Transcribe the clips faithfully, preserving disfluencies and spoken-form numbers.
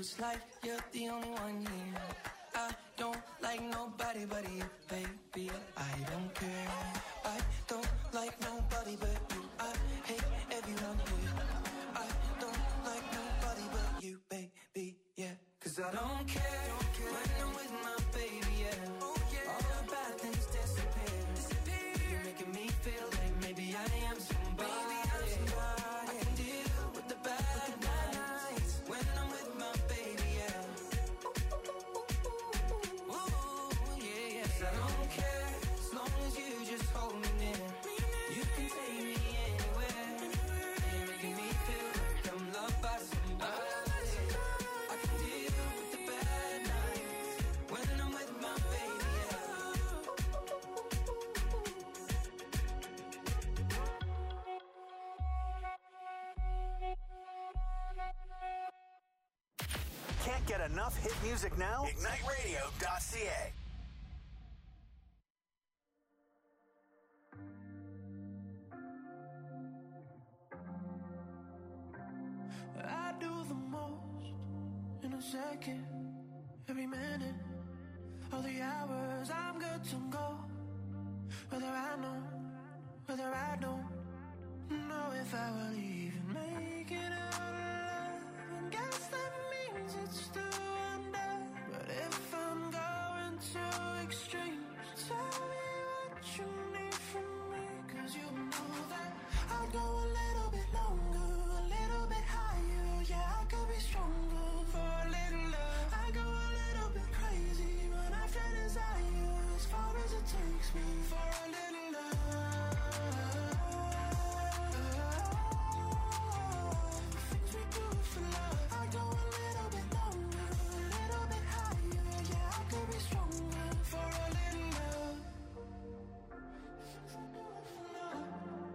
Feels like you're the only one here. I don't like nobody but you, baby. I don't care. I don't like nobody but you. I hate everyone here. I don't like nobody but you, baby, yeah. Cause I don't care, don't care. When I'm with my baby, yeah. Oh, yeah. All the bad things disappear, disappear. You're making me feel like maybe I am somebody, maybe I'm somebody. I can deal with the bad, with the bad nights when I'm with my baby, yeah. Ooh, yeah, yeah. Cause I don't care, as long as you just hold me near. You can take me anywhere. You're making me feel like I'm loved by somebody. I can deal with the bad nights when I'm with my baby, yeah. Can't get enough hit music now? Ignite Radio dot C A. I do the most in a second, every minute, all the hours I'm good to go. Whether I know, whether I don't know if I will even make it out alive. And guess that means it's still under. But if I'm going to extremes, tell me what you need from me. Cause you know that I'll go a little bit longer, a little bit higher. Yeah, I could be stronger for a little love. I go a little bit crazy when I feel desire, as far as it takes me for a little love. Things we do for love. I go a little bit longer, a little bit higher. Yeah, I could be stronger for a little love. Things we do for love.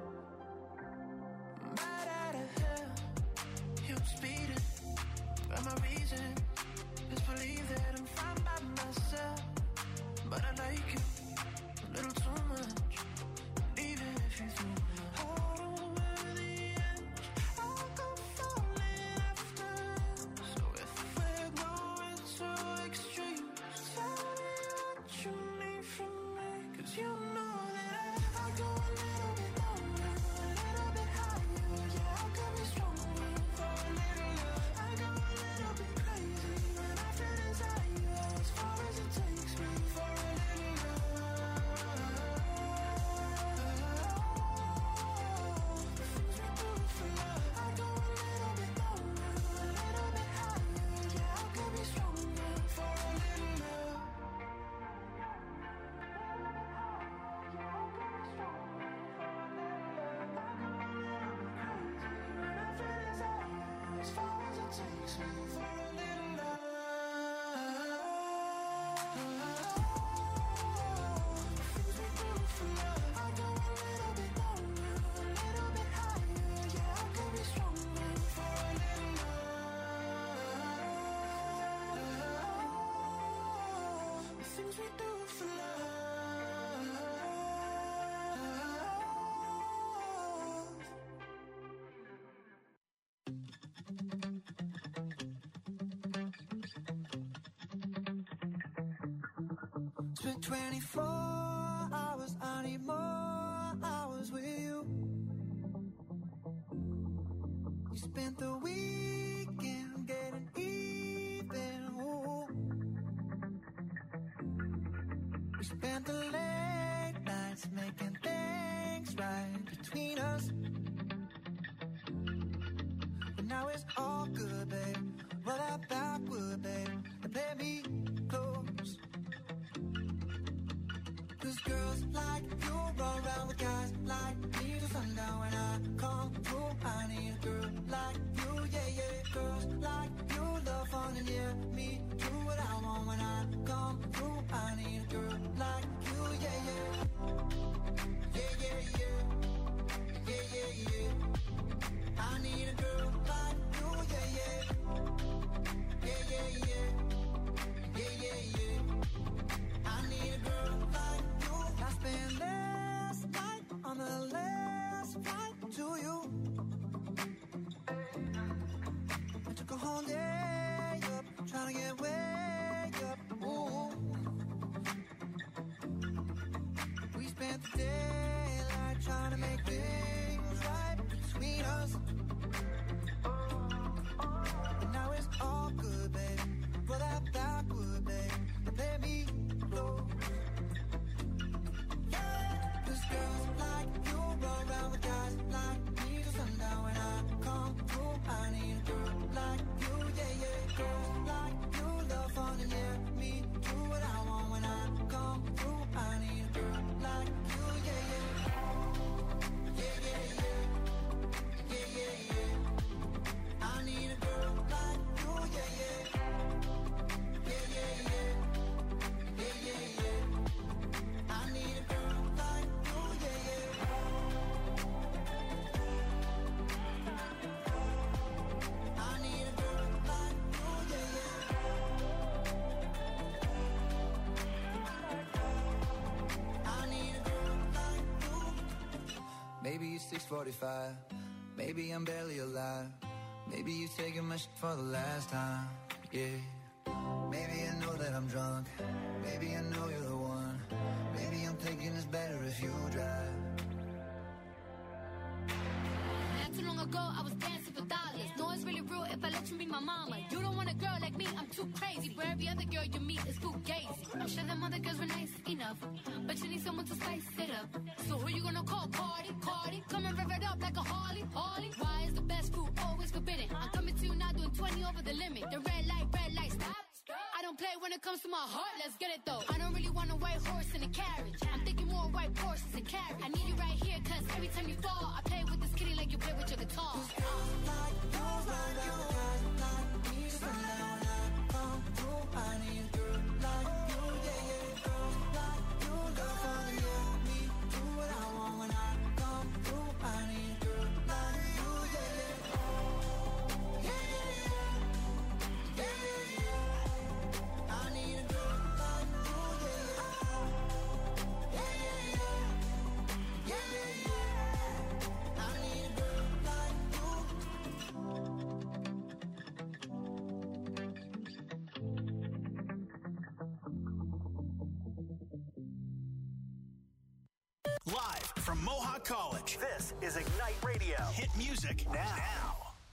Right out of hell, you're speeding. But my reason is believe that I'm fine by myself. But I like you a little too much. Even if you threw my heart over the edge, I'll go falling after. So if we're going to extremes, tell me what you need from me. Cause you know that I go a little bit longer, a little bit higher. Yeah, I could be stronger for a little love. I go a little bit crazy when I feel desire, as far as it takes me for a little love. Things we do for love. I go a little bit longer, a little bit higher. Yeah, I could be stronger for a little love. Yeah, I could be stronger for a little love. I go a little bit crazy when I feel desire, as far as it takes me for a little love. Things we do for love. I go a little bit longer, a little bit higher. Yeah, I could be stronger for a little love. The things we do for love. Spent twenty-four hours, I need more hours with you. You spent the weekend getting even, ooh. We spent the late nights making things right between us. But now it's all good, babe. Roll that backward, babe, and play me close. Cause girls like you run around with guys like me till sundown. When I come through, I need a girl like you, yeah, yeah. Girls like you love fun and yeah, me do what I want. When I come through, I need a girl like you, yeah, yeah. Yeah, yeah, yeah. Yeah, yeah, yeah. I need a girl like you, yeah, yeah. Yeah, yeah, yeah. Yeah, yeah, yeah. I need a girl like you. I spent last night on the last flight to you. I took a whole day up Maybe it's six forty-five. Maybe I'm barely alive. Maybe you taking my shit for the last time. Yeah. Maybe I know that I'm drunk. Maybe I know you're the one. Maybe I'm thinking it's better if you drive. Not too long ago, I was dancing for dollars. No, it's really real if I let you be my mama. You don't want a girl like me, I'm too crazy. Where every other girl you meet is fugazi. I'm sure them other girls were nice enough, but you need someone to spice it up. So who you gonna call? Cardi, Cardi. Come and rev it up like a Harley, Harley. Why is the best food always forbidden? I'm coming to you now doing twenty over the limit. The red light, red light, stop. I don't play when it comes to my heart, let's get it though. I don't really want a white horse in a carriage. I'm thinking more white horses and carriage. I need you right here, cause every time you fall, I play with this kitty like you play with your guitar. Like you, like you, like me, just when I come through, I need a girl like you, yeah, yeah. Girls like you, love on the yeah. Me, do what I want when I come through, I need a girl like you, yeah, yeah. Yeah, yeah, yeah. Yeah, yeah, yeah. I need a girl like you, yeah, yeah. Yeah, yeah, yeah. Yeah, yeah, yeah. I need a girl like you. Live from Mohawk College, this is Ignite Radio. Hit music now. now.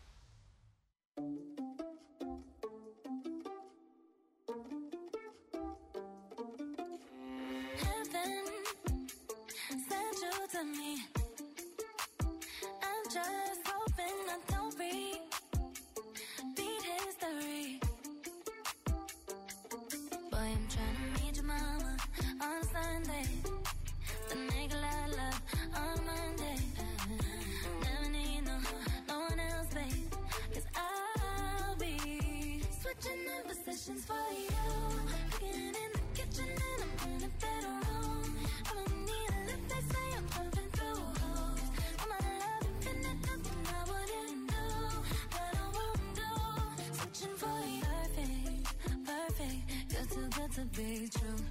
Heaven sent you to me. I'm just hoping I don't repeat history. Boy, I'm trying to meet your mama on Sunday. The nigga I love on Monday. Never need no, no one else, babe. Cause I'll be switching in positions for you. Getting in the kitchen and I'm in the bedroom. I don't need a lift, they say I'm pumping through holes. I'm a love infinite, nothing I wouldn't do, but I won't do. Switching for you, perfect, perfect. You're too good to be true.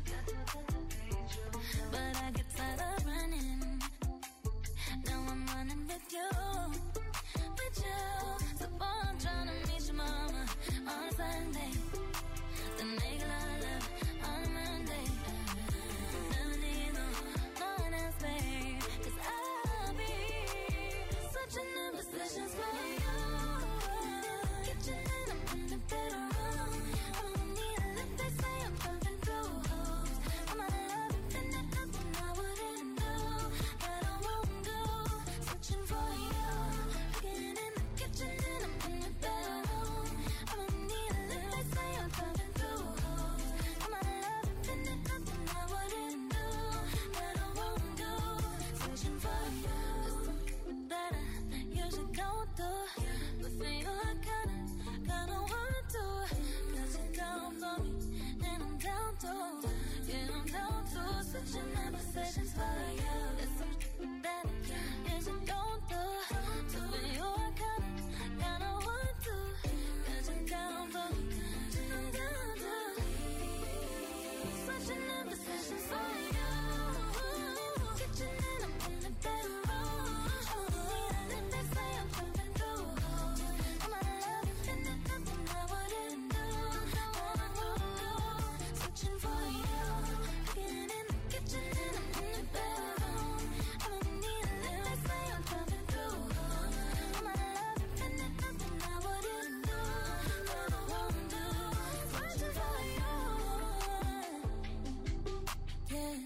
But I get tired of running. Now I'm running with you, with you. So boy, I'm trying to meet your mama on Sunday. The nigga I love on Monday. Never need no, no one else, babe. Cause I'll be switching in positions for you. Kitchen and I'm in the bedroom. I don't need a lift, they say I'm pumping through holes. I'm a love infinite, nothing I wouldn't do, but I won't do. Switching for you. Getting in the kitchen and I'm in the bedroom. I don't need a lift, they say I'm pumping through holes. I'm a love infinite, nothing I wouldn't do, but I won't do. Switching for you. Something that I usually don't do, but for you I kinda, kinda want to. Cause you're down for me, and I'm down too. Yeah, I'm down to switching my positions for you. There's something that I usually don't do, so for you I kinda, kinda want to. Cause you're down for me, and I'm down too. Switching my positions for you. Kitchen and I'm in the bedroom. I don't need a lift, they say I'm pumping through holes. I'm a love infinite, nothing I wouldn't do, but I won't do. Switching for you. Getting in the kitchen and I'm in the bedroom. I don't need a lift, they say I'm pumping through holes. I'm a love infinite, nothing I wouldn't do, but I won't do. Switching for you. Yeah.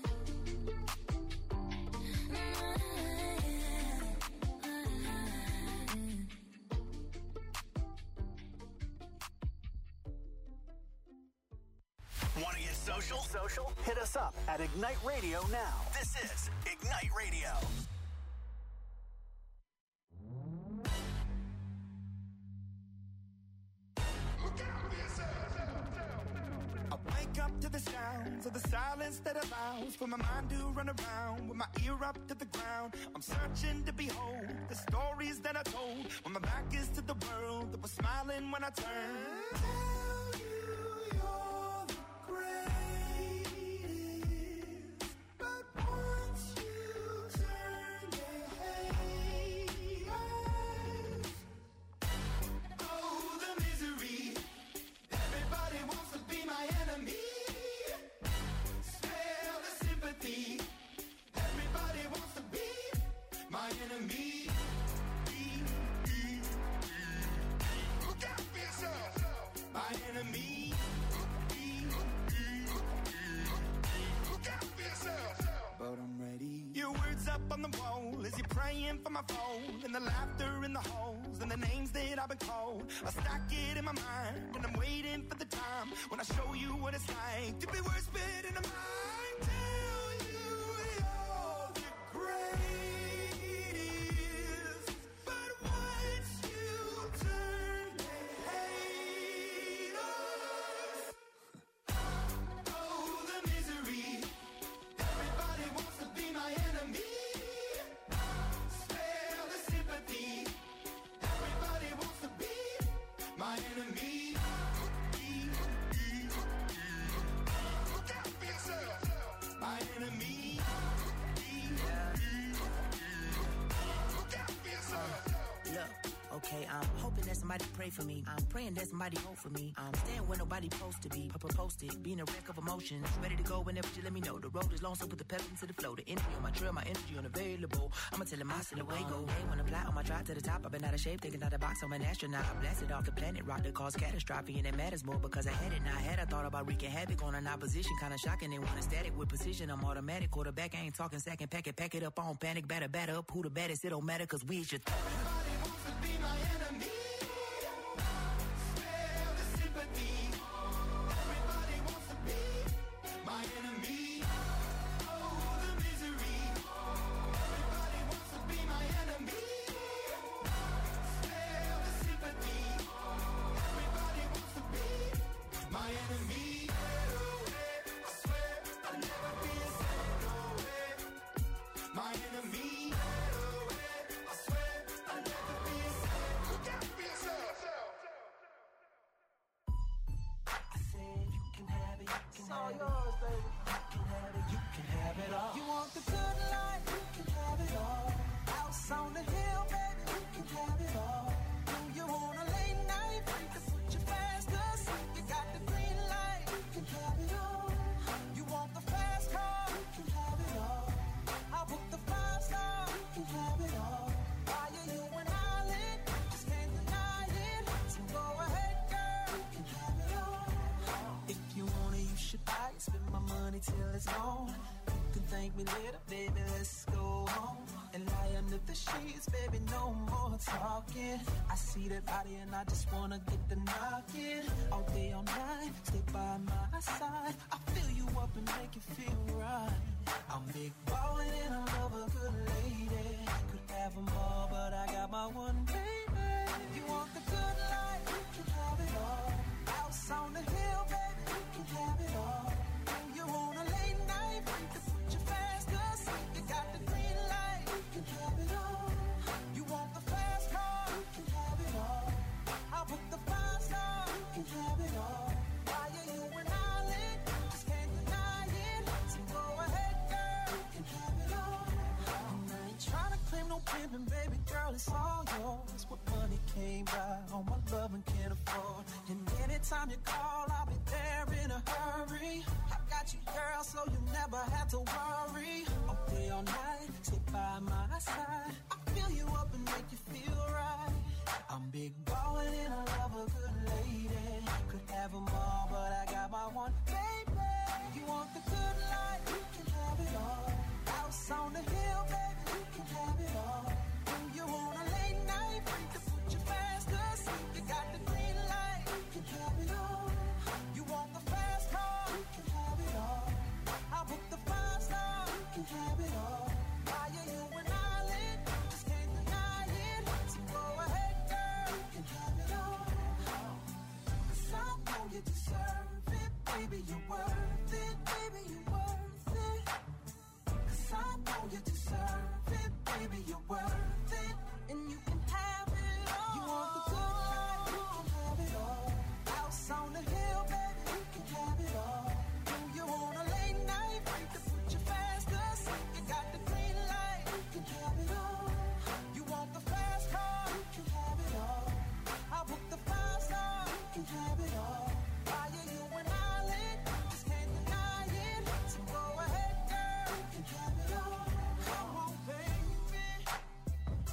Want to get social? Social? Hit us up at Ignite Radio now. This is Ignite Radio. I wake up to the sounds of the silence that allows for my mind to run around with my ear up to the ground. I'm searching to behold the stories that I told when my back is to the world that was smiling when I turned. Tell you you're the greatest, but once you turn your head ringing for my phone, and the laughter in the halls, and the names that I've been called. I stack it in my mind, and I'm waiting for the time when I show you what it's like to be worse fit in a mind. Tell you you're the greatest, but once you turn, they hate us. Oh, the misery. Everybody wants to be my enemy. Spare the sympathy. Everybody wants to be my enemy. Look out for yourself. My enemy. Look out for yourself. Look, okay, I'm hoping that somebody pray for me. I'm praying that somebody hope for me. I'm staying where nobody supposed to be. Papa posted, being a wreck of emotions. Ready to go whenever you let me know. The road is long, so put the pedal into the flow. The energy on my trail, my energy unavailable. I'ma tell him I still away go. Hey, when I fly on my drive to the top, I've been out of shape, thinking out the box. I'm an astronaut. I blasted off the planet, rock that caused catastrophe, and it matters more because I had it. Now I had I thought about wreaking havoc on an opposition, kind of shocking. They want a static with precision. I'm automatic. Quarterback, I ain't talking second pack it, pack it up on panic, batter, batter up. Who the baddest? It don't matter because we should. Everybody wants to be my enemy. Spare the sympathy. Everybody wants to be my enemy. Oh, the misery. Everybody wants to be my enemy. Spare the sympathy. Everybody wants to be my enemy. I swear I'll never be a sad away. My enemy. I swear I'll never be a sad. Look out for yourself. I said you can have it, you can have it. Yours, baby. You can have it, you can have it all. You want the good life, you can have it all. House on the hill, baby, you can have it all. Do you want a late night? You can put your fast asleep. You got the green light, you can have it all. You want the fast car, you can have it all. I'll book the five star, you can have it all. Why are you and I lit? Just can't deny it. So go ahead, girl, you can have it all. If you want it, you should buy it. Spend my money till it's gone. You can thank me later, baby, let's go home. And lie under the sheets, baby, no more talking. I see that body and I just wanna get the knocking. All day, all night, stay by my side. I fill you up and make you feel right. I'm big ballin' and I love a good lady. Could have them all, but I got my one baby. You want the good life, you can have it all. House on the hill, baby, you can have it all. When you want a late night, you can put your fast asleep. You got the green light, you can have it all. You want the fast car, you can have it all. I'll book the five star, you can have it all. Why are you and I lit? Just can't deny it. So go ahead, girl, you can have it all. And I ain't trying to claim no pimpin', baby girl, it's all yours. What money came by, all my love and can't afford. And anytime you call, I'll be there in a hurry. I got you, girl, so you never have to worry. All day, all night, stay by my side. I fill you up and make you feel right. I'm big ballin' and I love a good lady. Could have them all, but I got my one baby. You want the good life, you can have it all. House on the hill, baby, you can have it all. When you want a late night, you can put your fast asleep. You got the green light, you can have it all. You want the fast car, you can have it all. I'll book the five star, you can have it all. Why are you and I lit? Just can't deny it. So go ahead, girl, you can have it all. 'Cause I know you deserve it, baby, you're worth it, baby, you're worth it. 'Cause I know you deserve it, baby, you're worth it. And you can have it all. You want the good life, you can have it all. House on the hill, baby, you can have it all. Do you want a late night? You can put your fast asleep. You got the green light, you can have it all. You want the fast car, you can have it all. I'll book the five star, you can have it all. Why are you and I lit? Just can't deny it. So go ahead, girl, you can have it all. Come on, baby.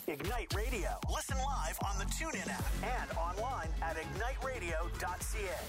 Ignite Radio. Listen live on the TuneIn app and online at ignite radio dot c a.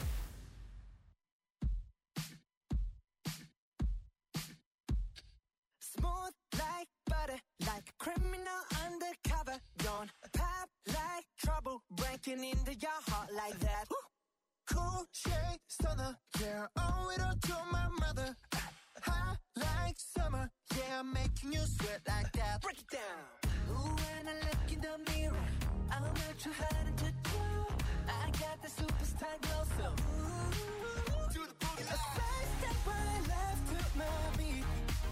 Smooth like butter, like a criminal undercover. Don't pop like trouble, breaking into your heart like that. Cool shade stunner, yeah, owe it all to my mother. Hot like summer, yeah, I'm making you sweat like that. Break it down. Ooh, when I look in the mirror, I'm not too hard to do. I got the superstar glow, so ooh, do the boogie line. A side step right left to my beat.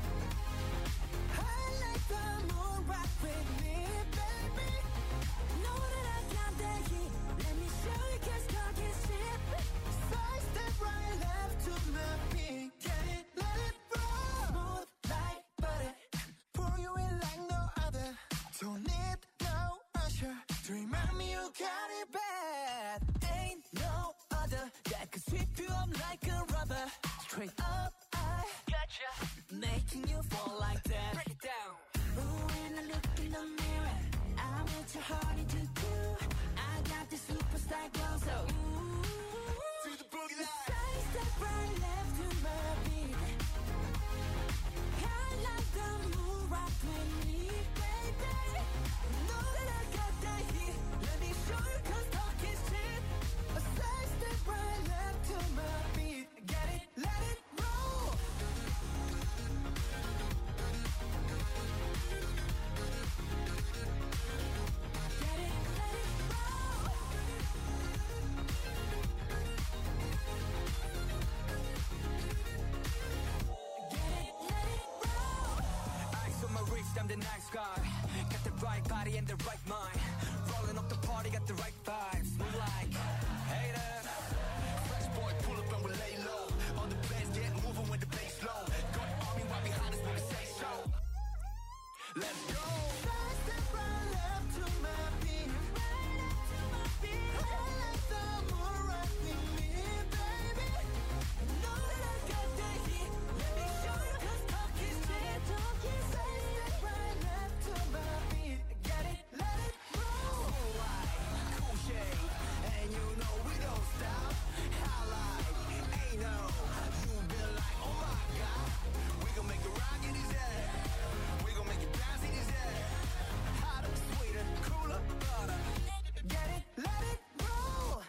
I like the moon rock with me, baby. Know that I got that heat. Let me show you, can't stop your shit. Side step right left to my beat. Get it, let it roll. Smooth like butter, pour you in like no other. Don't need no usher to remind me you got it bad. Ain't no other that could sweep you up like a rubber. Straight up, I gotcha, making you fall like that. Break it down. Ooh, when I look in the mirror, I'm not too hard to do. I got the superstar glow, so ooh, to the boogie line. Side step right left to my beat. I like the moon rock with me, baby. Know that I got that heat. Let me show you, cause talk is cheap. A side step right left to my beat. Get it, let it roll. Get it, let it roll. Get it, let it roll. Ice on my wrist, I'm the nice guy. Got the right body and the right mind. Rolling up the party, got the right vibes. Move like haters. Fresh boy, pull up and we lay low. All the bands get moving with the bass low. Got army right behind us when we say so. Let's go. Side step right left to my beat. Right up to my beat. I like the moon rock with me, baby. Know that I got that heat. Let me show you, cause talk is cheap. Talk is side step right left to my beat. Get it, let it roll. Cool shade, and you know we don't stop. Highlight, ain't no. You been like, oh my god. We gon' make it rock in his head. We gon' make it bounce in his head. Hotter, sweeter, cooler, butter. Get it, let it roll.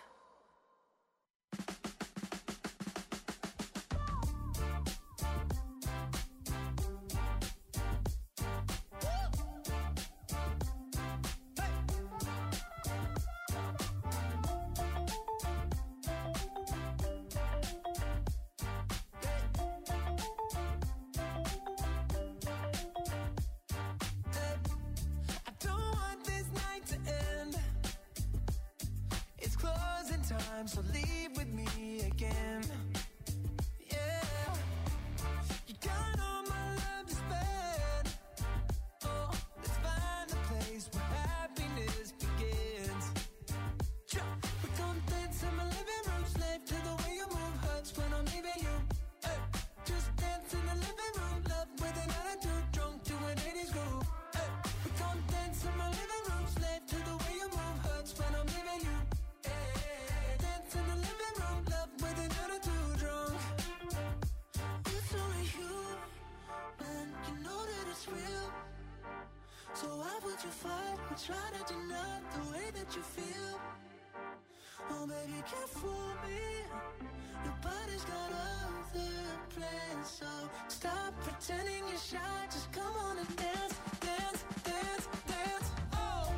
I don't want this night to end. It's closing time, so leave with me again. Yeah, you got all my love to spend. Oh, let's find a place where happiness begins. Sure, we gon' dance in my living room, slave to the way you move hurts when I'm leaving you. Hey, just dance in the living room, love with an attitude, drunk to an eighties groove. Hey, we gon' dance in my living room, slave to the way you move hurts when I'm leaving you. Hey, dance in the living room, love with an attitude, drunk. It's only you, man, you know that it's real. So why would you fight or try to deny the way that you feel? Oh baby, you can't fool me. Your body's got other plans, so stop pretending you're shy. Just come on and dance, dance, dance, dance. Oh.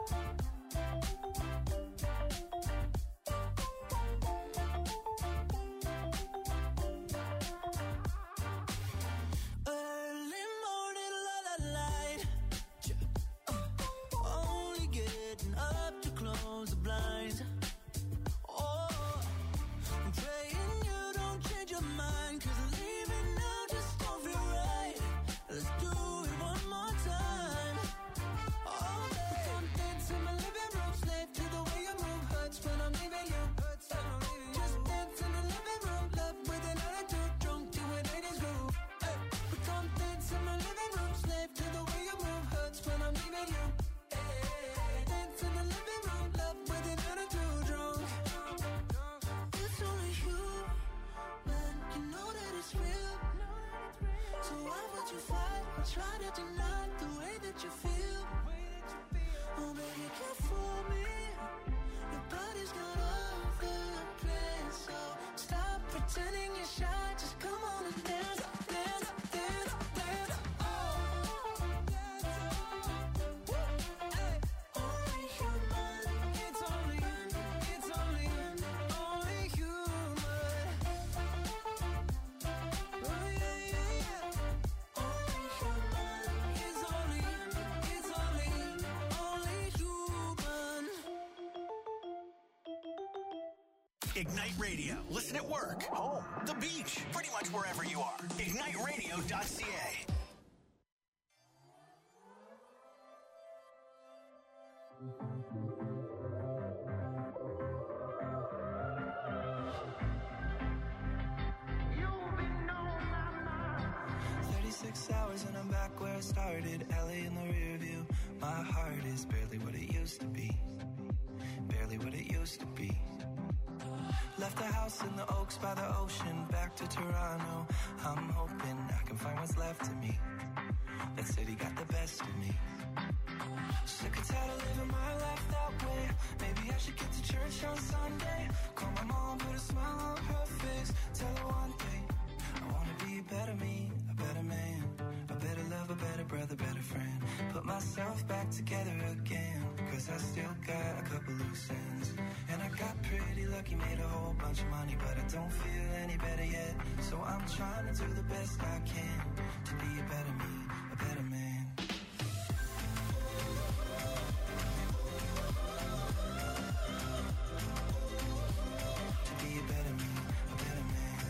Early morning, la la light. Uh, only getting up to close the blinds. Oh, I'm praying you don't change your mind, 'cause leaving now just don't feel right. that you fight or try to deny the way that you feel. Oh, baby, you can't fool me. Your body's got other plans, so stop pretending you're shy. Just come on and dance, dance, dance, dance. Oh, only human. It's only, it's only, only human. Oh yeah, yeah, yeah. Only human. It's only, it's only, only human. Ignite Radio. Listen at work, home, the beach, pretty much wherever you are. ignite radio dot c a. thirty-six hours and I'm back where I started. L A in the rear view. My heart is barely what it used to be. Barely what it used to be. Left the house in the Oaks by the ocean. Back to Toronto. I'm hoping I can find what's left of me. That city got the best of me. Sick and tired of living my life that way. Maybe I should get to church on Sunday. Call my mom, put a smile on her face. Tell her one thing, I wanna be a better me, a better man, a better love, a better brother, better friend. Put myself back together again, cause I still got a couple loose ends. And I got pretty lucky, made a whole bunch of money, but I don't feel any better yet. So I'm trying to do the best I can to be a better me, a better man. To be a better me, a better man.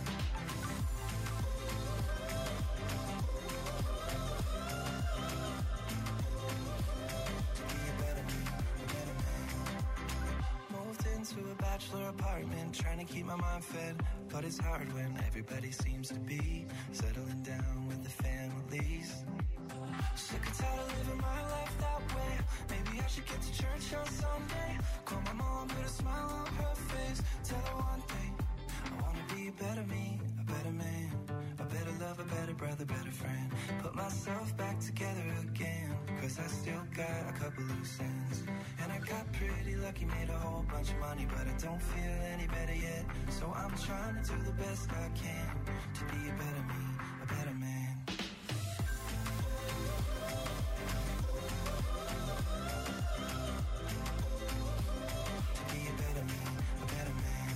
To be a better me, a better man. Moved into a bachelor apartment, trying to keep my mind fed. But it's hard when everybody seems to be settling down with the families. Sick and tired of living my life that way. Maybe I should get to church on Sunday. Call my mom, put a smile on her face. Tell her one thing, I wanna be a better me, a better man, a better love, a better brother, better friend. Put myself back together again, cause I still got a couple loose ends. And I got pretty lucky, made a whole bunch of money, but I don't feel any better yet. So I'm trying to do the best I can to be a better me, a better man. To be a better me, a better man.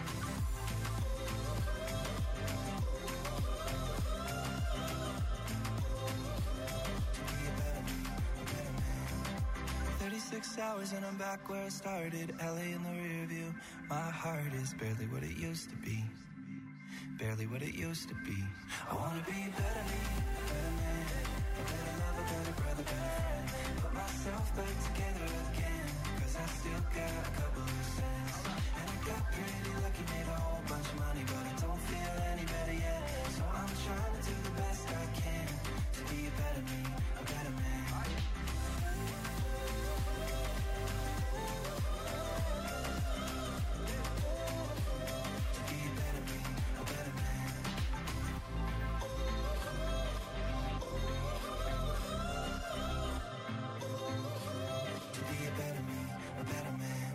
To be a better me, a better man. thirty-six hours and I'm back where I started. L A in the rear view. My heart is barely what it used to be. Barely what it used to be. I wanna be a better me, a better man, a better love, a better brother, better friend. Put myself back together again, cause I still got a couple loose ends. And I got pretty lucky, made a whole bunch of money, but I don't feel any better yet. So I'm trying to do the best I can to be a better me, a better man. To be a better me, a better man. To be a better me, a better man.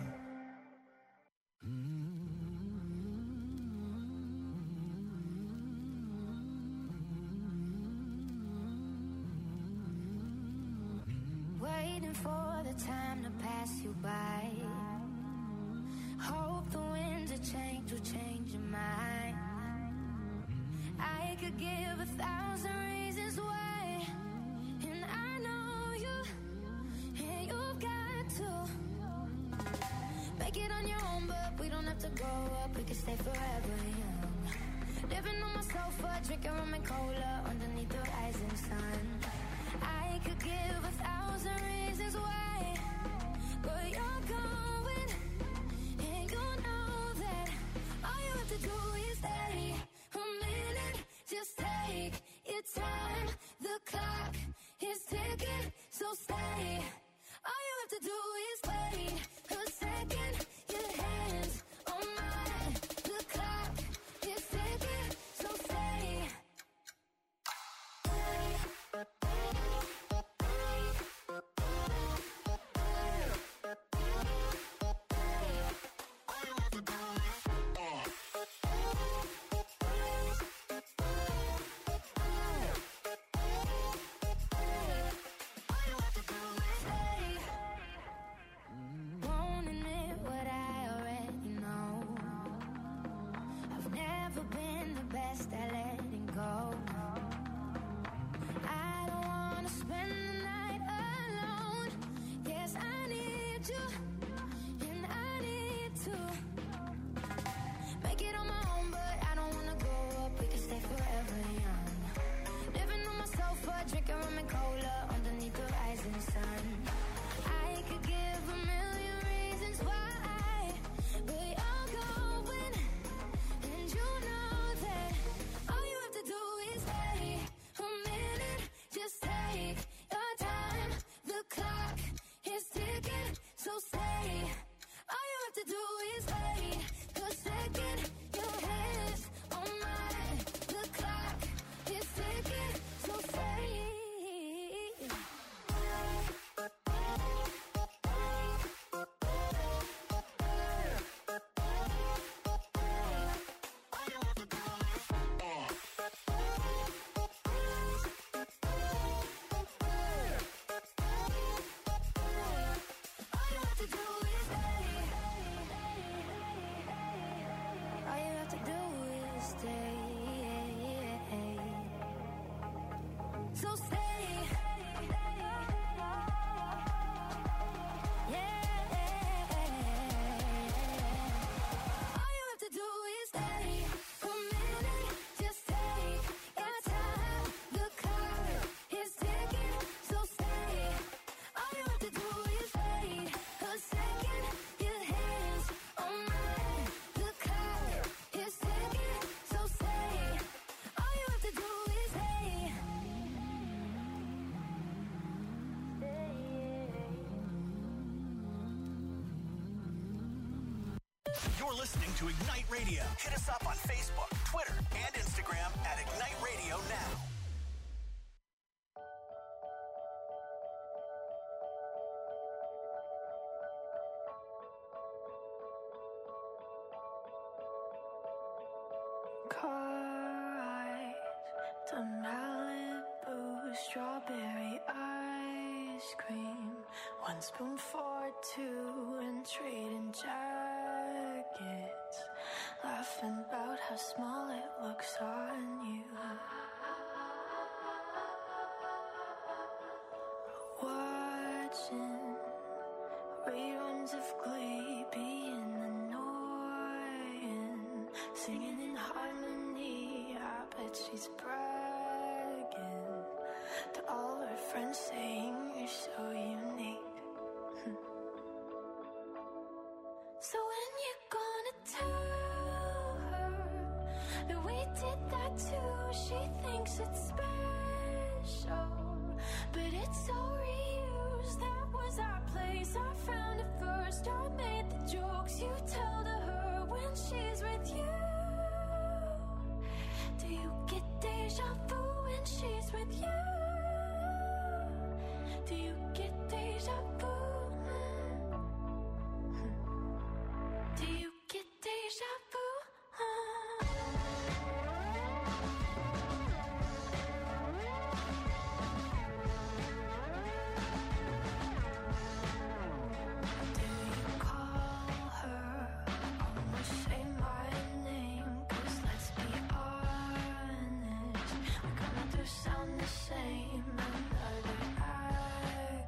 Waiting for the time to pass you by. Hope the winds of change will change your mind. I could give a thousand reasons why, and I know you, and you've got to make it on your own, but we don't have to grow up, we can stay forever young. Living on my sofa, drinking rum and cola underneath the rising sun. I could give a thousand reasons why, but you're going, and you know that all you have to do is stay a minute. Just take your time, the clock is ticking, so stay. All you have to do is wait a second, your hands on mine. The clock is ticking, so stay. Coca-Cola underneath the rising sun. I could give a million reasons why we are going, and you know that all you have to do is wait a minute. Just take your time. The clock is ticking, so stay. All you have to do is wait a second. Your hands on mine. The clock is ticking, so stay. All you have to do is stay. So stay. Yeah. All you have to do is stay. A minute, just take your time. The clock is ticking, so stay. All you have to do is wait a second. Your hands on mine. The clock is ticking, so stay. All you have to do is stay. You're listening to Ignite Radio. Hit us up on Facebook, Twitter, and Instagram at Ignite Radio Now. Car ride to Malibu, strawberry ice cream, one spoon for two, and trading jackets, laughing about how small it looks on you. Watching reruns of Glee, being annoying, singing in harmony. I bet she's bragging to all her friends, saying you're so unique. So when you gonna tell her that we did that too? She thinks it's special, but it's so reused. That was our place, I found it first. I made the jokes you tell to her when she's with you. Do you get deja vu when she's with you? Do you get deja vu? Do you get deja vu? Do you call her? Almost say my name, 'cause let's be honest, we kinda do sound the same. Another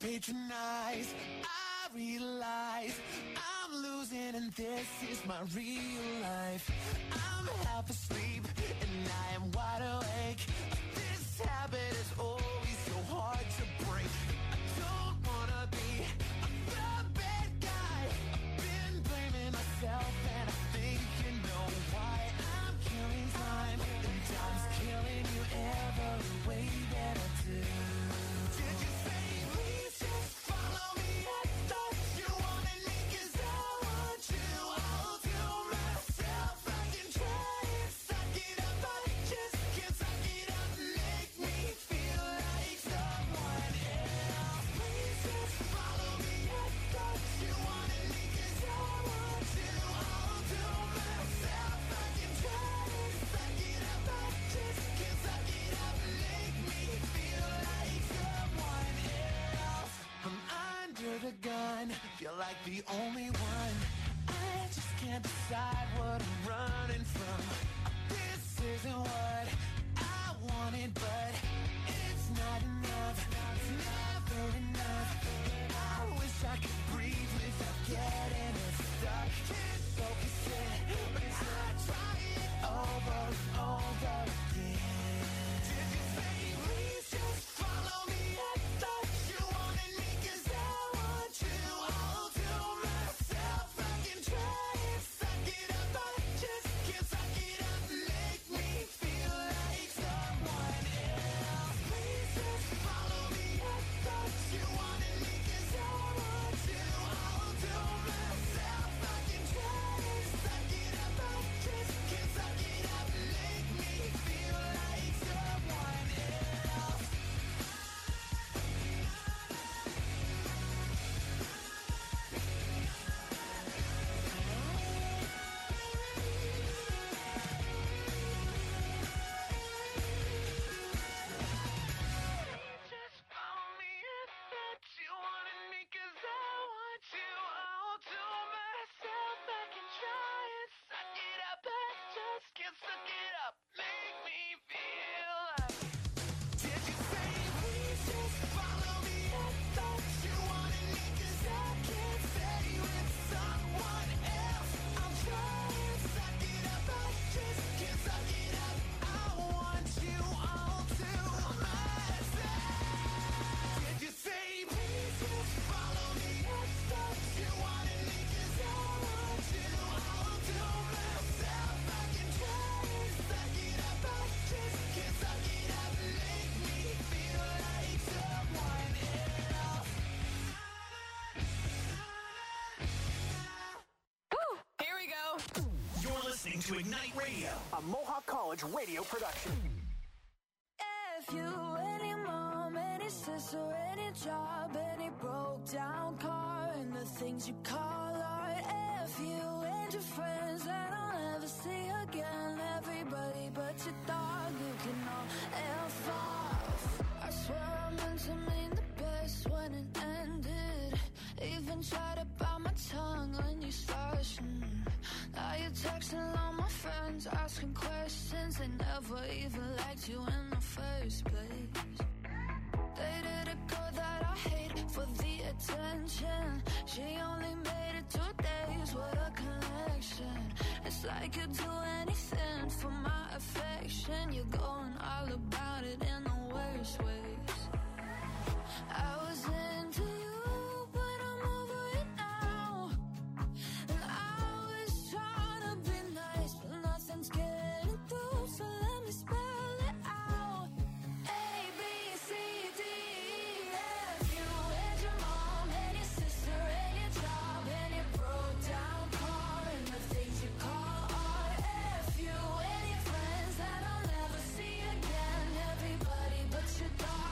patronize. I realize I'm losing and this is my real life. I'm half asleep and I am wide awake. This habit is always so hard to break. I don't wanna be the bad guy. I've been blaming myself and I think you know why. I'm killing time and time's killing you every way that I do. Did you say please just follow me? I thought you wanted me 'cause I want you. I'll do myself. I can try and suck it up. I just can't suck it up. Make me feel like someone else. Please just follow me. I thought you wanted me 'cause I want you. I'll do myself. I can try and suck it up. I just can't suck it up. Make me feel like someone else. I'm under the gun, feel like the only one. I just can't decide what I'm running from. This isn't what I wanted, but it's not enough. It's never enough. I wish I could breathe without getting it stuck. Can't focus it, but I try it over and over again. Did you say please just follow me? I thought you wanted me 'cause I want you. I'll do myself. I can try and suck it up. I just can't suck it up. Make me feel like someone else. Please just follow me. I thought you wanted me 'cause I want you. I'll do myself. I can try and suck it up. I just can't suck it up. Make me feel like someone else. Just follow me. I thought you wanted me 'cause I want you. I'll do myself. I can try and suck it up. I just can't suck it up. Make me feel like. Did you say please just follow me? I thought you wanted me 'cause I can't stay with someone else. I'll try and suck it up. I just can't suck it up. I want you. I'll do myself. Did you say please just follow me? I thought you wanted me 'cause I want you. I'll do myself. I can try and suck it up. I just can't suck it up. Make me feel like someone else. Here we go. You're listening to Ignite Radio, a Mohawk College radio production. If you, any mom, any sister, any job, any broke down car, and the things you call art. If you and your friends that I'll never see again, everybody but your dog, you can all F off. I swear I meant to mean the best when it ended. Even tried to bite my tongue when you started. Mm. Now you're texting all my friends, asking questions. They never even liked you in the first place. Dated a girl that I hate for the attention. She only made it two days, what a connection. It's like you'd do anything for my affection. You're going all about it in the worst ways. I was into you, but I'm over it now. And I was trying to be nice, but nothing's getting through, so let me spell it out. A, B, C, D, E, F. You and your mom and your sister and your job and your broke down car and the things you call art. F you and your friends that I'll never see again. Everybody but your dog.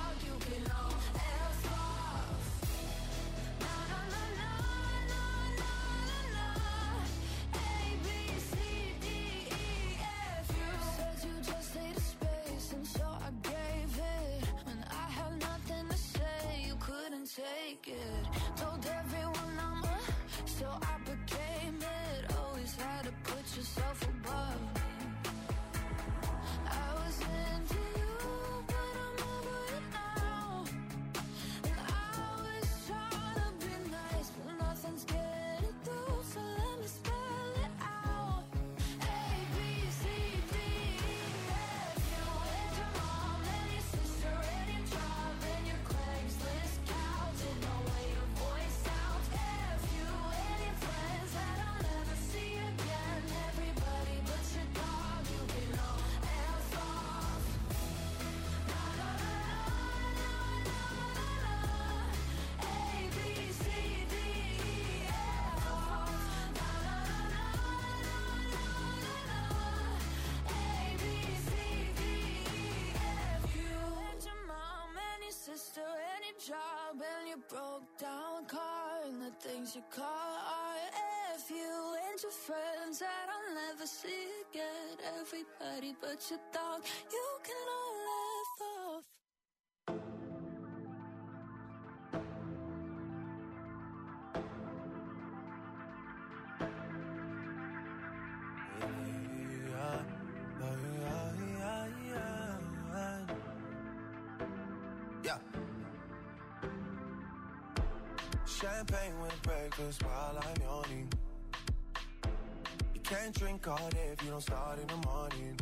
broke down car and the things you call art. If you and your friends that I'll never see again, everybody but your dog, you can all laugh off. Yeah. Champagne with breakfast while I'm yawning. You can't drink all day if you don't start in the morning.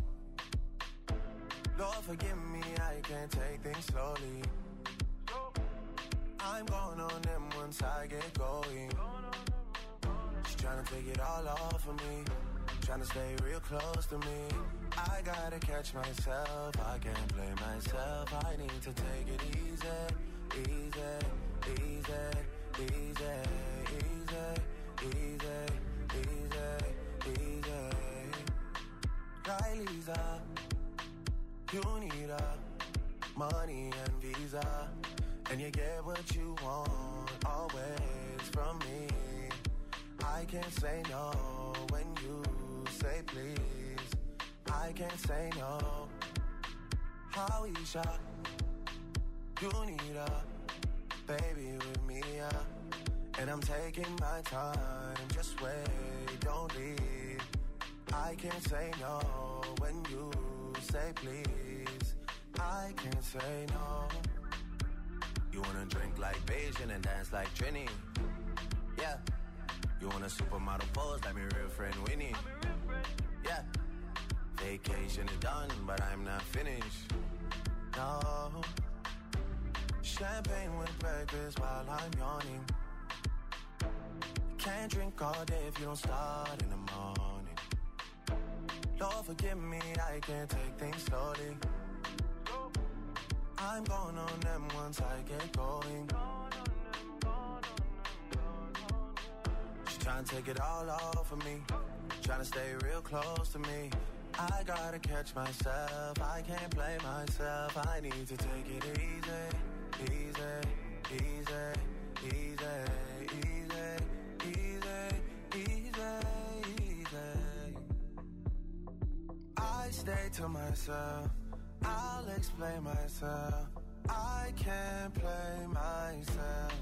Lord forgive me, I can't take things slowly. I'm going on them once I get going. She's trying to take it all off of me, trying to stay real close to me. I gotta catch myself, I can't blame myself. I need to take it easy, easy, easy, easy, easy, easy, easy, easy. Right, Lisa, you need a money and visa, and you get what you want always from me. I can't say no when you say please. I can't say no. How Isha, you need a baby with me, yeah. And I'm taking my time, just wait, don't leave. I can't say no when you say please. I can't say no. You wanna drink like Beijing and dance like Trini, yeah. You want a supermodel pose like my real friend Winnie, yeah. Vacation is done, but I'm not finished, no. Champagne with breakfast while I'm yawning. Can't drink all day if you don't start in the morning. Lord forgive me, I can't take things slowly. I'm going on them once I get going. She's trying to take it all off of me, trying to stay real close to me. I gotta catch myself, I can't blame myself. I need to take it easy, easy, easy, easy, easy, easy, easy, easy. I stay to myself, I'll explain myself. I can't play myself.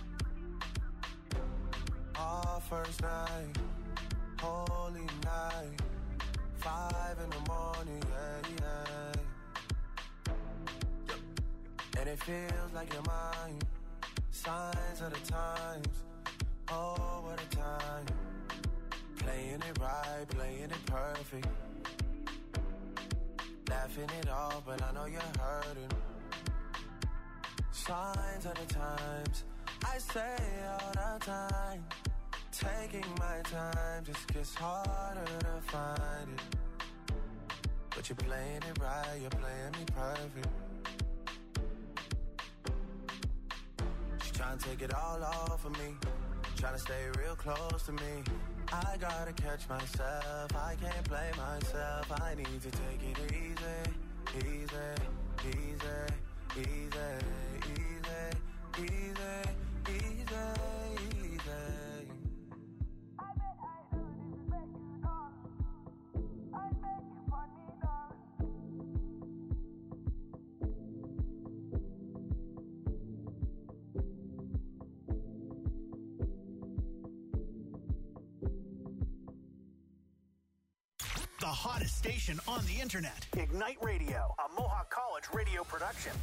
Our first night, holy night, five in the morning, yeah, yeah. And it feels like you're mine. Signs of the times, oh, what a time. Playing it right, playing it perfect. Laughing it off, but I know you're hurting. Signs of the times, I say all the time. Taking my time just gets harder to find it. But you're playing it right, you're playing me perfect. She's trying to take it all off of me, trying to stay real close to me. I gotta catch myself, I can't play myself. I need to take it easy, easy, easy, easy, easy, easy, easy, easy. The hottest station on the internet. Ignite Radio, a Mohawk College radio production.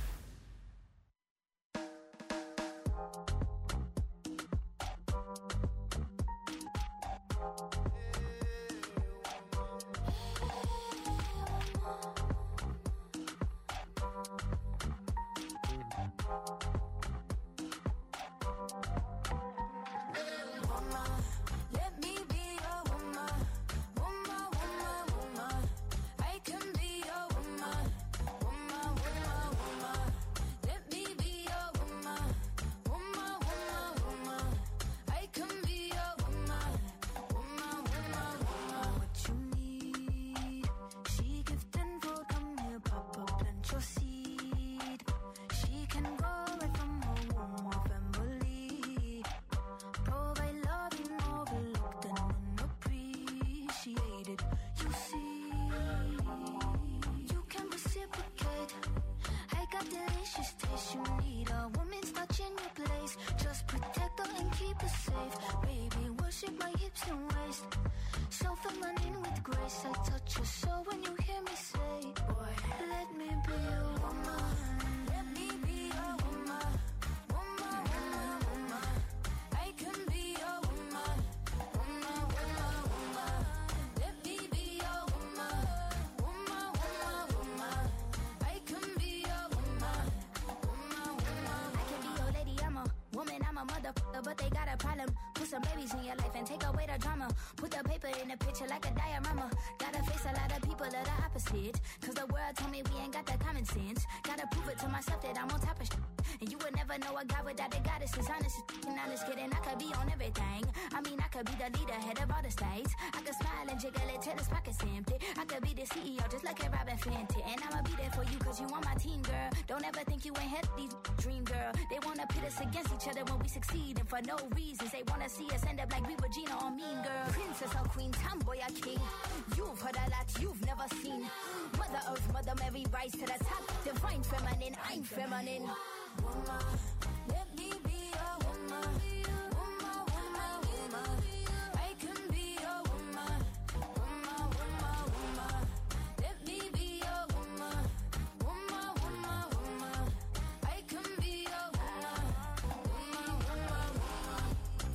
She can go right from her womb, off and that delicious taste. You need a woman's touch in your place. Just protect her and keep her safe. Baby, worship my hips and waist. So feminine with grace. I touch your soul when you hear me say, boy, let me be a woman. Let me be a woman. Woman, woman, woman. I can be a woman. Woman, woman, woman. Let me be a woman. Woman, woman, woman. I can be a woman. Woman, woman. I can be your lady, I'm a woman, I'm a motherfucker, but they got a problem. Put some babies in your life and take away the drama. Put the paper in the picture like a diorama. Gotta face a lot of people that are opposite. Cause the world told me we ain't got that common sense. Gotta prove it to myself that I'm on top of shit. And you would never know a guy without a goddess is honest. And honest kidding, I could be on everything. I mean, I could be the leader, head of all the states. I could smile and jiggle it till his pockets empty. I could be the C E O just like a Robin Fenty. And I'ma be there for you cause you on my team, girl. Don't ever think you ain't had these dream, girl. They wanna pit us against each other when we succeed. And for no reasons, they wanna see us end up like we Regina or Mean Girl. Princess or queen, tomboy or king. You've heard a lot you've never seen. Mother Earth, Mother Mary, rise to the top. Divine feminine, I'm feminine. Woman, let me be a woman. Woman, woman, woman. I can be a woman. Woman, woman, woman. Let me be a woman. Woman, woman, woman. I can be a woman. Woman, woman, woman.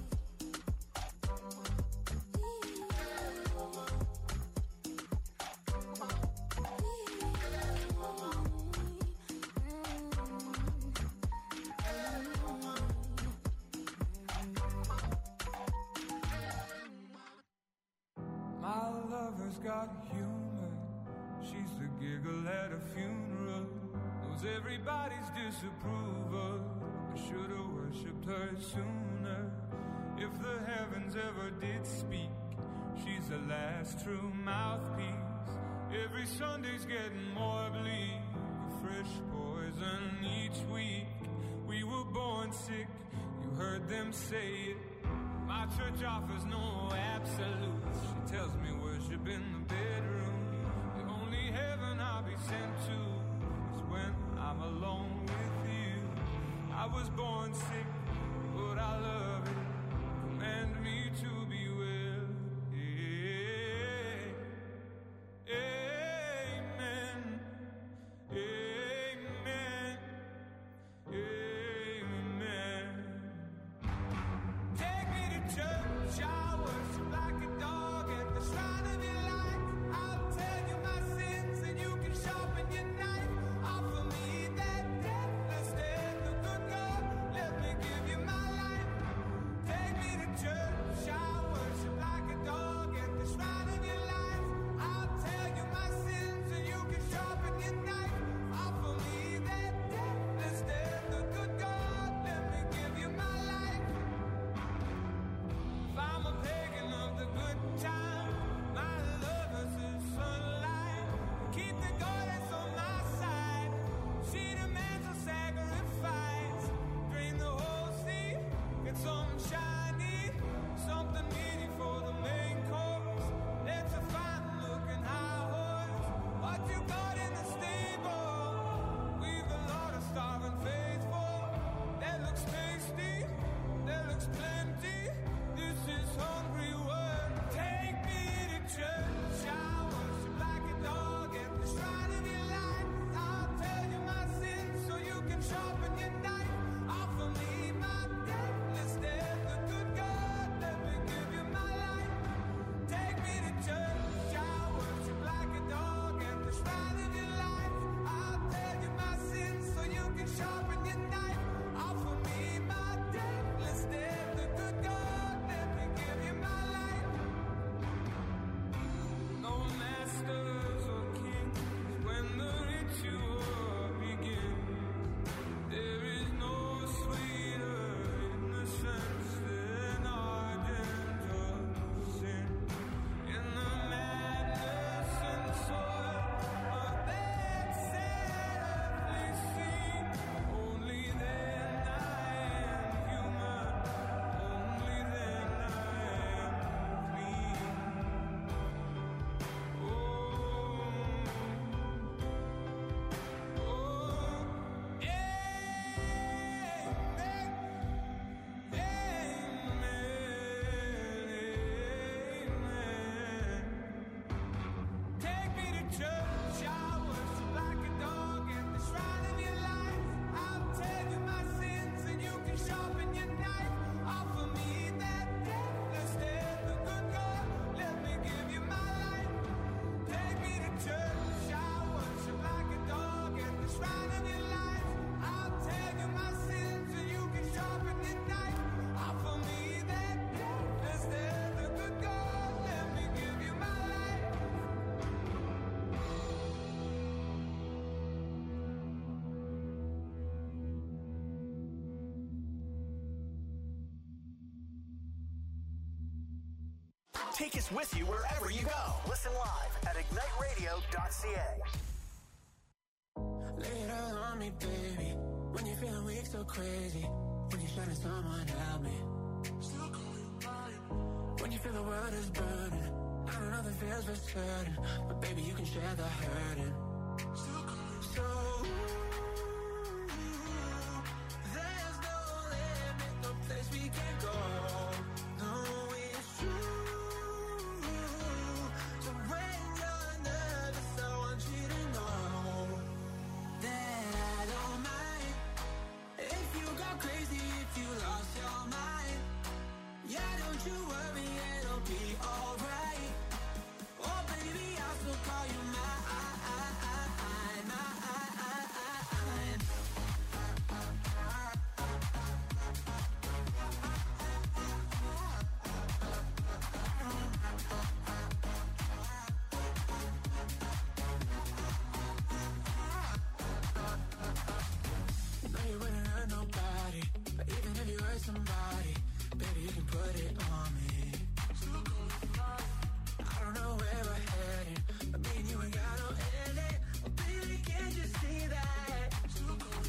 My lover's got humor. She's the giggle at a funeral. Knows everybody's disapproval. I should've worshipped her sooner. If the heavens ever did speak, she's the last true mouthpiece. Every Sunday's getting more bleak. A fresh poison each week. We were born sick, you heard them say it. My church offers no absolutes. She tells me worship in the bedroom. The only heaven I'll be sent to is when I'm alone with you. I was born sick, but I love it. Command me to be well. Amen. Amen. Amen. Take me to church, I worship like a dog at the shrine of your light. I'll tell you my sins and you can sharpen your knife. Offer me that deathless death, the good God, let me give you my life. Take us with you wherever you go. Listen live at ignite radio dot c a. Lay it all on me, baby. When you're feeling weak, so crazy. When you're shining, someone help me. Still call you mine. When you feel the world is burning, I don't know the feels for certain, but baby, you can share the hurting. Still call you so. There's no limit, no place we can go. No, it's true. So when you're nervous, I want you to know that I don't mind if you go crazy, if you lost your mind. Yeah, don't you worry, it'll be alright. Oh baby, I'll still call you mine. Somebody, baby, you can put it on me. I don't know where we're heading, but me and you ain't got no ending. Oh, baby, can't you see that? So,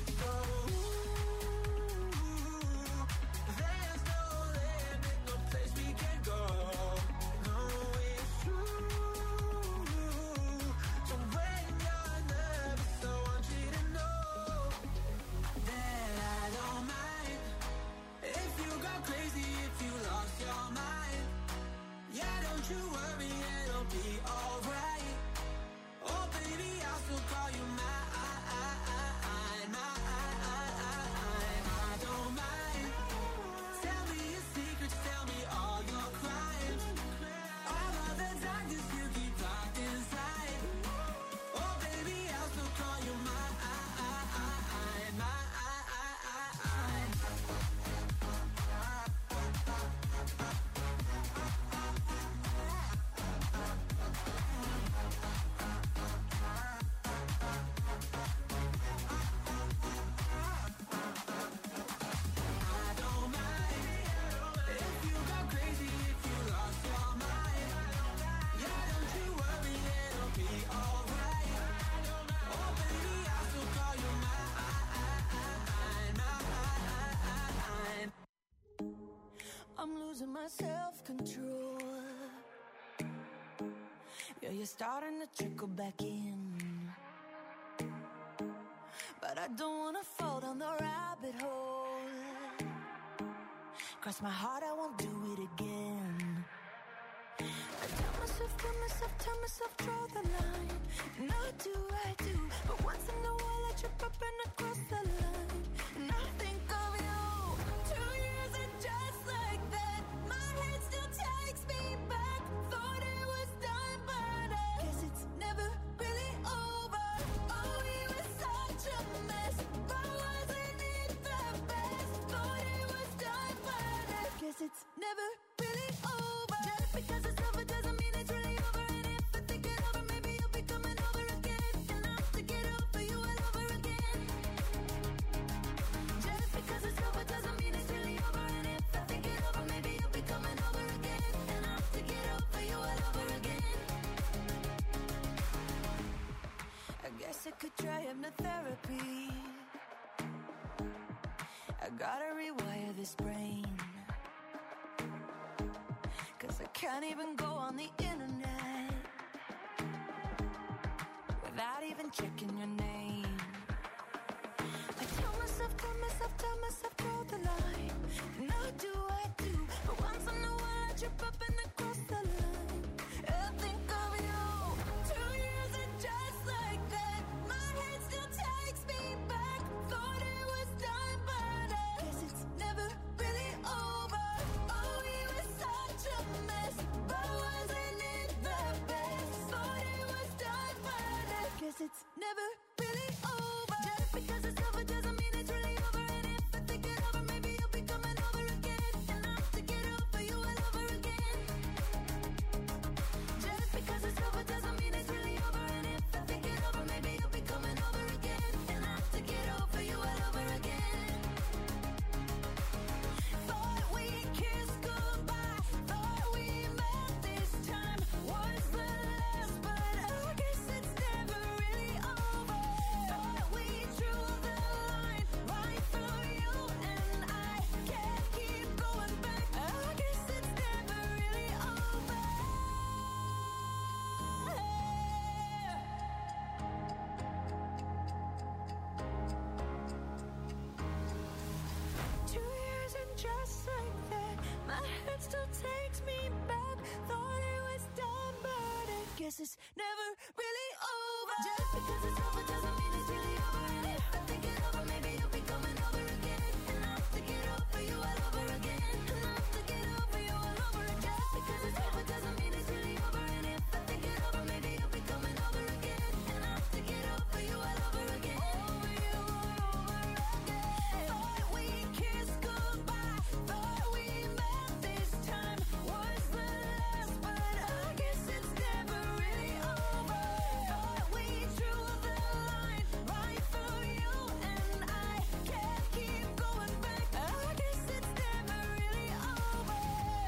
there's no limit, no place we can go. No, it's true. So when you're nervous, I want you to know that I don't mind if you go crazy, if you lost your mind. Yeah, don't you worry, it'll be alright. Oh baby, I'll still call you mine. I don't mind. Tell me your secrets, tell me all your crimes. All of the darkness you keep locked inside. Oh baby, I'll still call you mine. I'm losing my self-control. Yeah, you're starting to trickle back in, but I don't wanna fall down the rabbit hole. Cross my heart, I won't do it again. I tell myself, tell myself, tell myself, draw the line. And I do, I do, but once in a while I trip up and I cross the line. And I think of you. Two years and just like that, my head still takes me back. Thought it was done, but I guess it's never really over. Oh, we were such a mess, but wasn't it the best? Thought it was done, but I guess it's never really over. Just because it's over doesn't mean it's really over. And if I think it over, maybe you'll be coming over again. And I'll have to get over you all over again. Just because it's over doesn't mean it's really over. And if I think it over, maybe you'll be coming over again. And I'll have to get over you all over again. I guess I could try hypnotherapy. I gotta rewire this brain, 'cause I can't even go on the internet without even checking your name. I tell myself, tell myself, tell myself, draw the line. And I do, I do, but once in a while I trip up and I cross the line. I think of you. Two years and just like that, my head still takes me back. Thought it was done, but I guess it's never really over. Oh, we were such a mess, but wasn't it the best? Thought it was done, but I guess it's never really heart still takes me back. Thought it was done, but I guess it's never really over. Just because it's over doesn't mean it's really over. And if I think it over, maybe you'll be coming over again. And I'll have to get over you all over again. And I'll have to get over you all over again. Just because it's over doesn't mean it's really over. And if I think it over, maybe you'll be coming over again. And I'll have to get over you all over again. Over you all over again. Thought we kissed goodbye. Thought we met this time was the last, but I guess it's never really over. Thought we drew the line right through you and I can't keep going back. I guess it's never really over.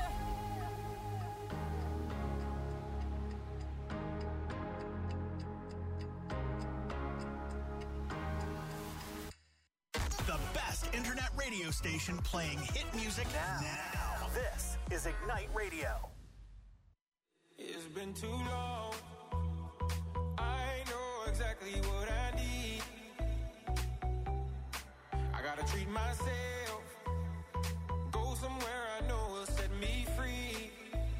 The best internet radio station playing hit music now. now. This is Ignite Radio. It's been too long. I know exactly what I need. I gotta treat myself. Go somewhere I know will set me free.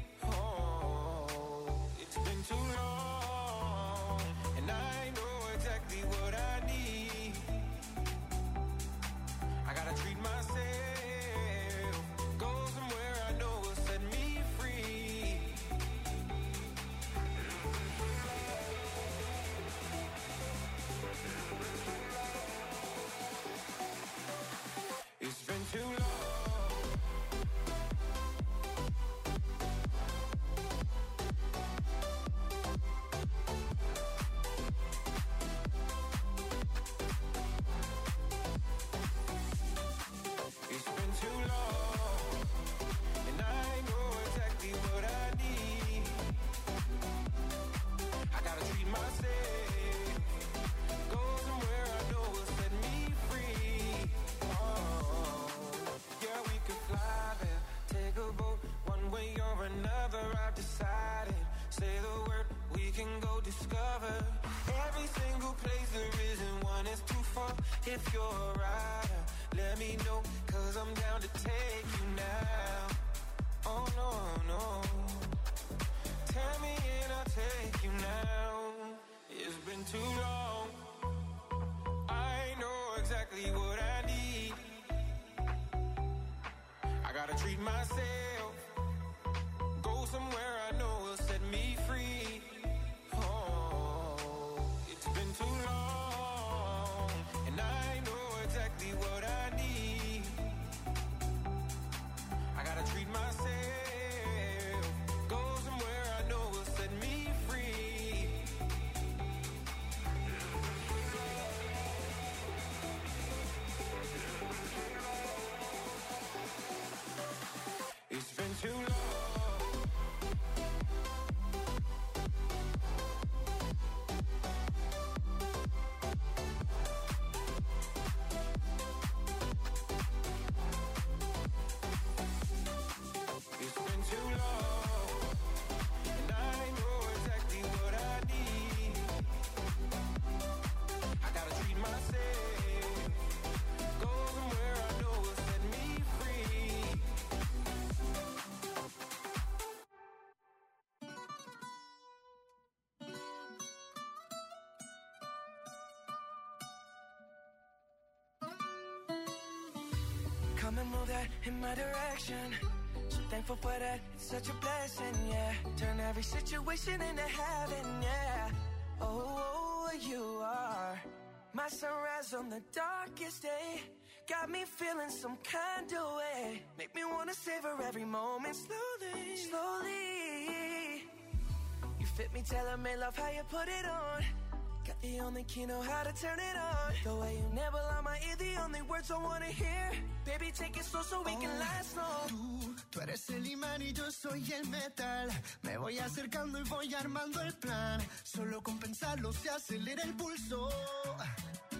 Oh, it's been too long. And I know exactly what I need. I gotta treat myself. Go somewhere I know will set me free. It's been too long. It's been too long, and I know exactly what I need. I gotta treat myself. Go somewhere I know will set me free. Oh, yeah, we could fly there, take a boat, one way or another. I've decided. Say the word, we can go discover every single place there isn't one. It's too far. If you're a rider, let me know, cause I'm down to take you now. Oh no, no. Tell me and I'll take you now. It's been too long. I know exactly what I need. I gotta treat myself. Go somewhere I know will set me free. Oh, it's been too long. And I know exactly what I need. I gotta treat myself. Go somewhere I know will set me free. It's been too long. It's been too long, and I know exactly what I need. I gotta treat myself. Go somewhere I know will set me free. Come and move that in my direction. So thankful for that, it's such a blessing, yeah. Turn every situation into heaven, yeah. Oh, you are my sunrise on the darkest day. Got me feeling some kind of way. Make me wanna savor every moment slowly, slowly. You fit me, telling me love how you put it on. Got the only key, know how to turn it on. The way you never lie my ear, the only words I wanna hear. Baby, take it slow so we can last long. Tú, tú eres el imán y yo soy el metal. Me voy acercando y voy armando el plan. Solo con pensarlo se acelera el pulso.